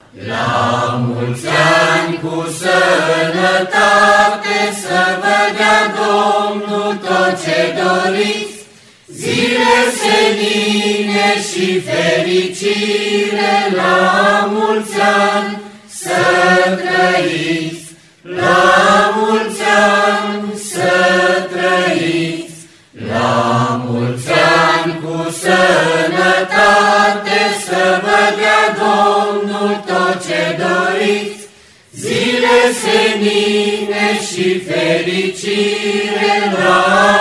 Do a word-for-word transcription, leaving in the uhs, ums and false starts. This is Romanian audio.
La mulți ani cu sănătate, să vă dea Domnul tot ce doriți, zile senine și fericire, la mulți ani să trăiți, la mulți ani să trăiți, la mulți ani cu sănătate, să vă dea Domnul tot ce doriți, zile senine și fericire, la